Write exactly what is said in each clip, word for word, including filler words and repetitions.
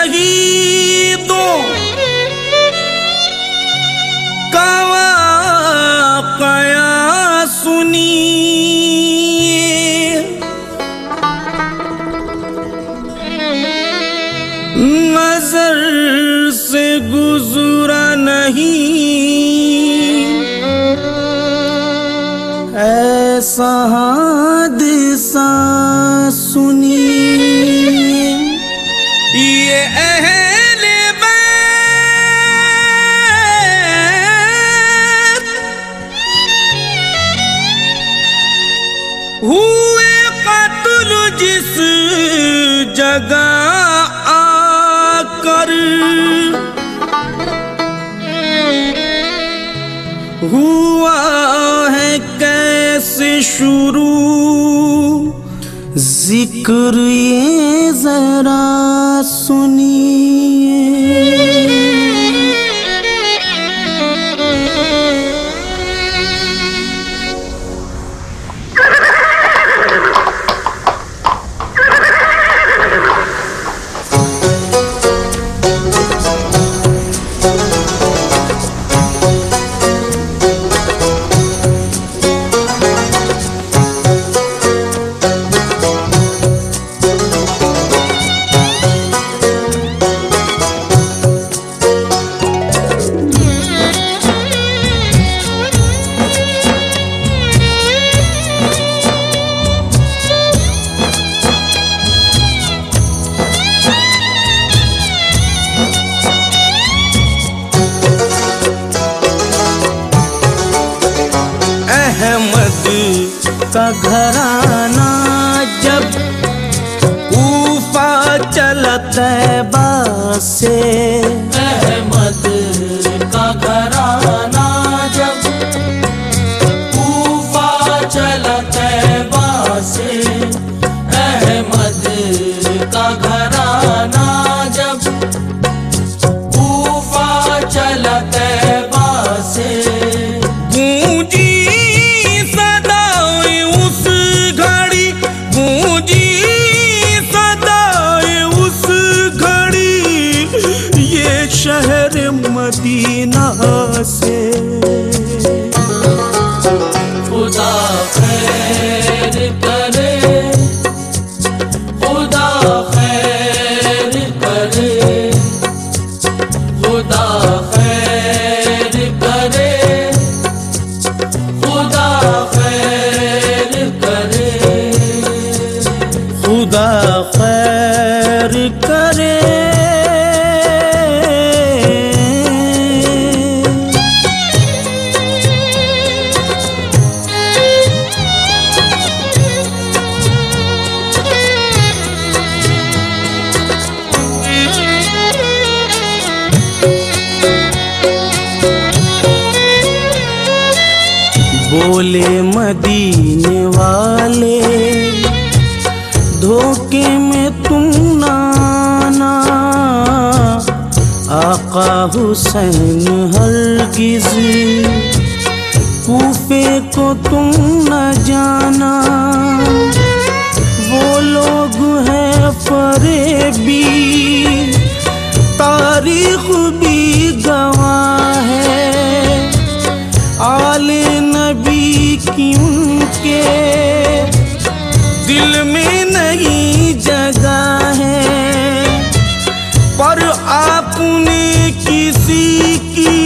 शहीदों का वाक़या सुनिए, नजर से गुजरा नहीं ऐसा हादसा सुनिए। ये अहले बैत हुए कत्ल जिस जगह आकर, हुआ है कैसे शुरू जिक्र ये जरा सुनिए। अहमद का घराना जब कूफा चला तैबा से, अहमद का घराना जब कूफा चला तैबा से, अहमद का घराना जब कूफा चला तैबा से, गूंजी सदाएं उस घड़ी, गूंजी सदाएं उस घड़ी ये शहर मदीना से। खुदा खैर करे, खुदा खैर करे, खुदा खैर करे, खुदा खैर करे, खुदा खैर करे। बोले मदीने वाले धोखे में तुम ना आना, आका हुसैन हरगिज़ कूफे को तुम न जाना। वो लोग हैं फरेबी, तारीख भी गवाह है, आले नबी की उनके दिल में नहीं जगह है। पर आपने किसी की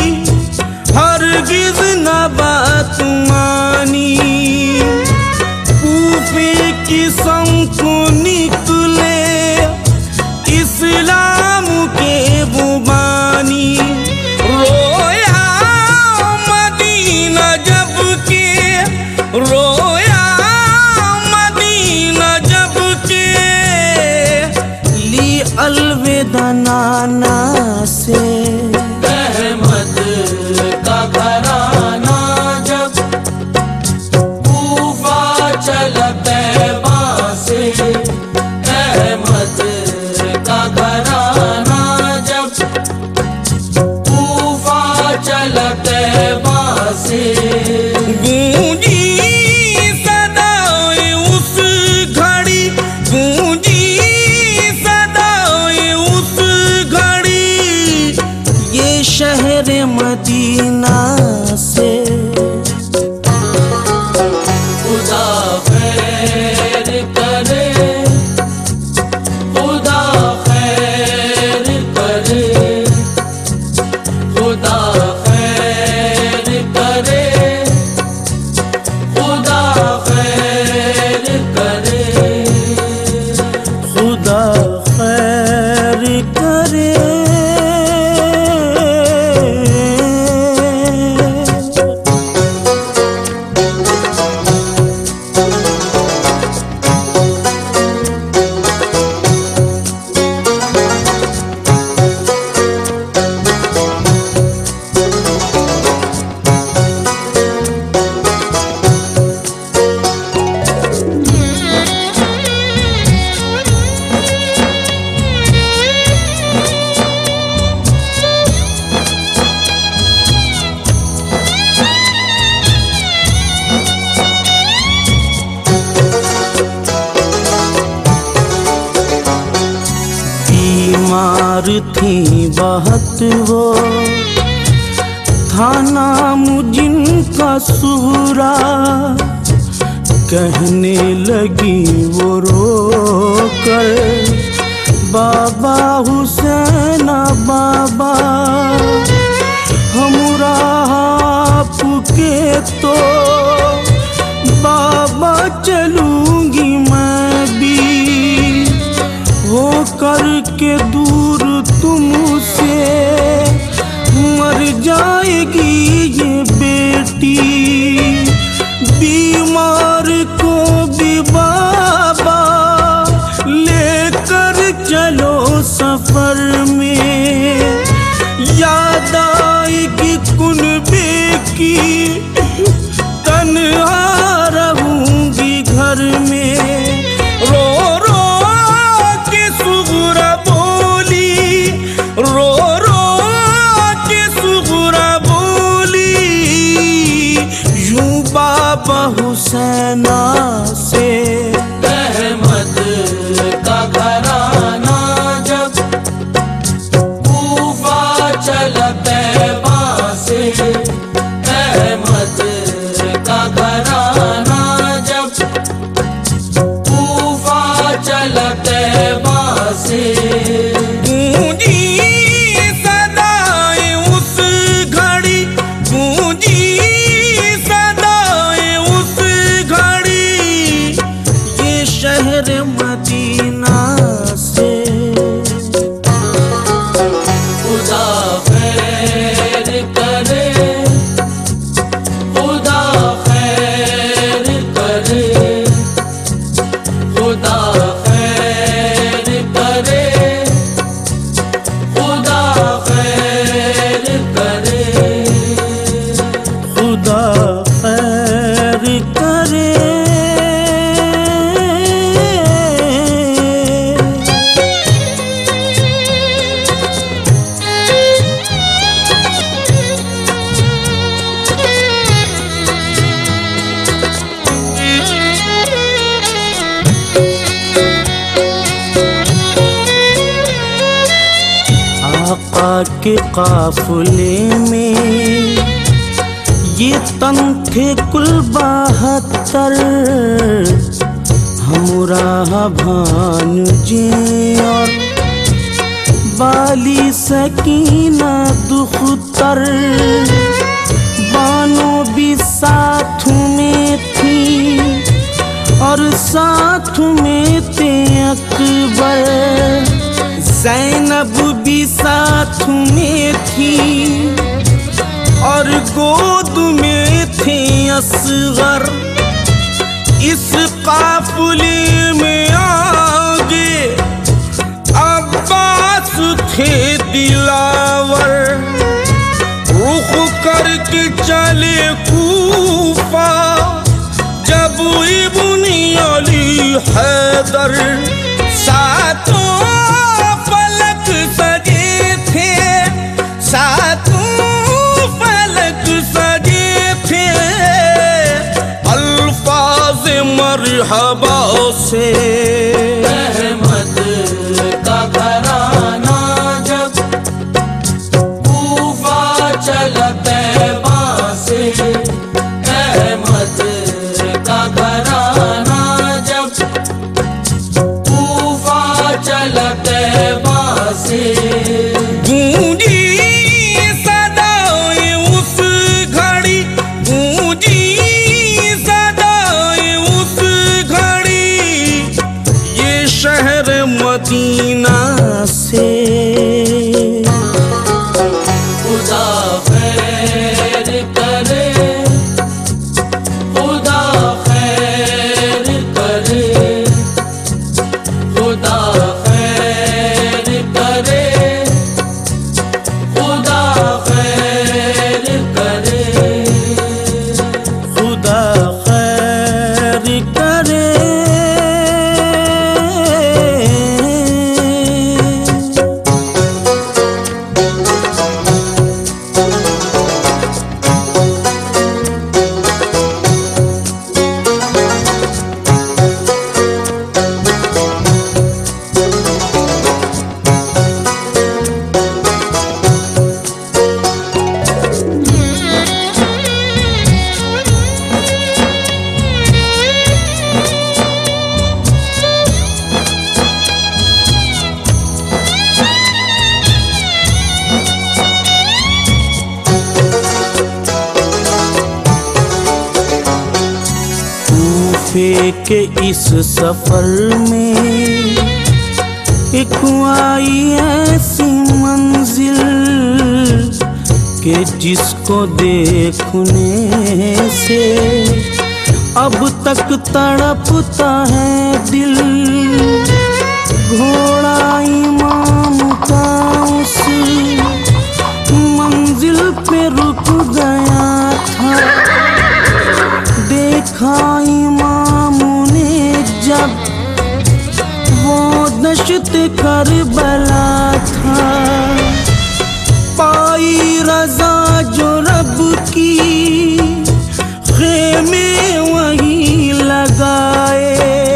हरगिज़ न बात मानी, कूफे की संग निकले इस्लाम के बुबानी। रोया मदीना जब के, रोया मदीना जब के, ली अलविदा नाना से। अहमद का घराना जब कूफा चला तैबा से, अहमद का घराना जब कूफा चला तैबा से, गूंजी सदाएं उस घड़ी, गूंजी सदाएं उस थी बहुत वो, था नाम जिनका सुगरा। कहने लगी वो रोकर, बाबा हुसैना बाबा, हमरा आपके तो बाबा चलूंगी मैं भी, हो करके दूर तुमसे मर जाएगी ये बेटी। बीमार को भी बाबा लेकर चलो सफर में, याद आएगी कुनबे की, तन्हा रहूंगी घर में। रो रो के सुगरा बोली, रो रो के सुगरा बोली, यूं बाबा हुसैना से। अहमद का घराना जब कूफा चला तैबा से, अहमद का घराना जब कूफा चला तैबा से। गूंजी सदाएं उस घड़ी, गूंजी सदाएं उस घड़ी, ये शहर मदीना से। खुदा खैर करे, खुदा खैर करे, खुदा खैर करे, खुदा खैर करे। खुदा खैर करे। आका के काफिले में ये तन थे कुल बहत्तर, हमरा भानु जी और बाली सकीना दुख्तर, बानो भी साथ में थी और साथ में थे अकबर। ज़ैनब भी साथ में थी और गोद में थे असगर। इस काफिले में आगे अब्बास थे दिलावर, रुख करके चले कूफा जब इब्ने अली हैदर। सातों फलक सजे थे, सातों फलक सजे थे, अल्फाज मरहबा से। अहमद का घराना जब कूफा चला तैबा से, अहमद का घराना जब कूफा चला तैबा से। गूंजी सदाएं उस घड़ी, गूंजी सदाएं उस घड़ी, वफे के इस सफर में एक आई ऐसी मंजिल के जिसको देखने से अब तक तड़पता है दिल। घोड़ा इमाम का उस मंजिल पे रुक गया था। देखा इमाम ने जब वो दश्त करबला था। पाई रजा जो रब की खेमे वहीं लगाए।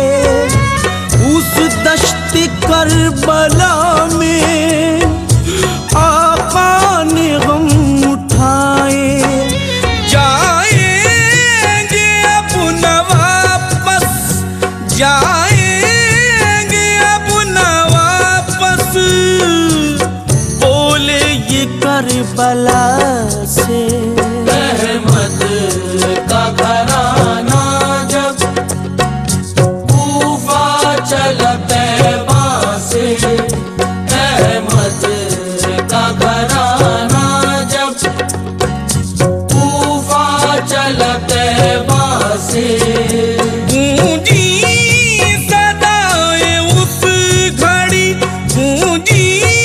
उस दश्त करबला में आका ने गम उठाए। जाएंगे अब न वापस, जाएंगे अब न वापस, बोले ये करबला से। अहमद का घराना जब कूफा चला तैबा से। अहमद का घराना जब कूफा चला तैबा से। गूंजी सदाए उस घड़ी, गूंजी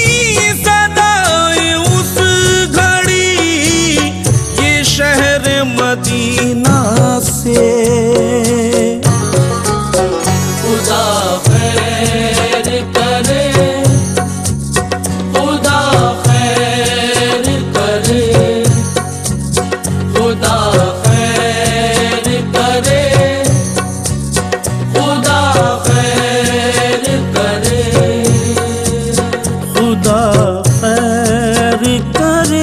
सदाए उस घड़ी, ये शहर मदीना से। खुदा खैर करे, खुदा खैर करे, खुदा खैर करे, खुदा खैर करे। खुदा खैर करे।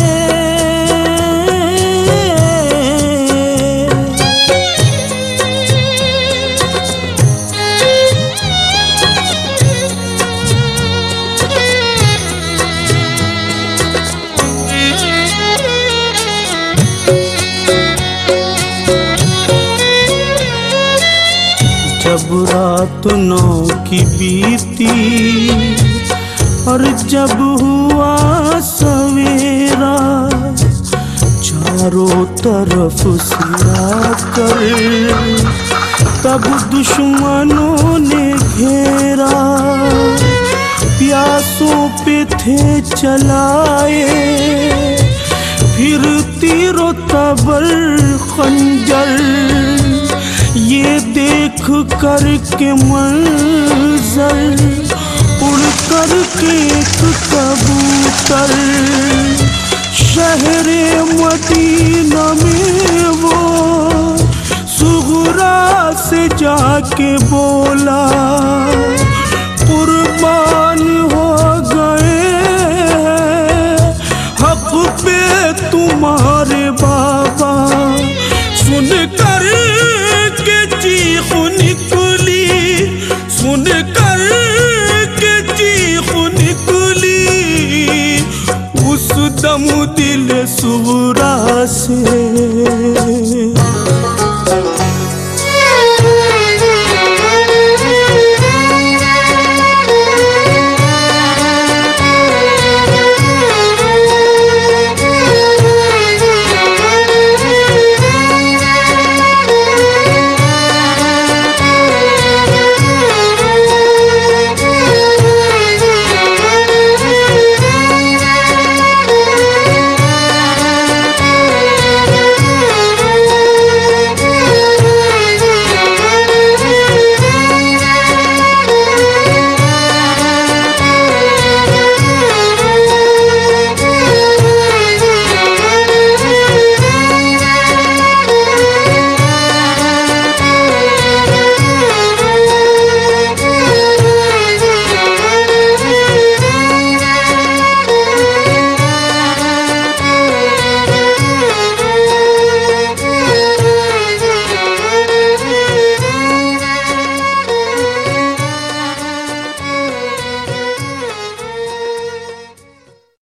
जब रात नौ की बीती और जब हुआ सवेरा, चारों तरफ सिरा कर तब दुश्मनों ने घेरा। प्यासों पे थे चलाए फिर तीरों तबर खंजर। ये देख कर के मंजर उड़ कर के एक कबूतर शहरे मदीना में वो सुगरा से जाके बोला, कुर्बान हो गए हक पे तुम्हारे बाबा। सुन कर के चीख निकली, सुन कर के चीख निकली, उस दम दिल सुगरा से।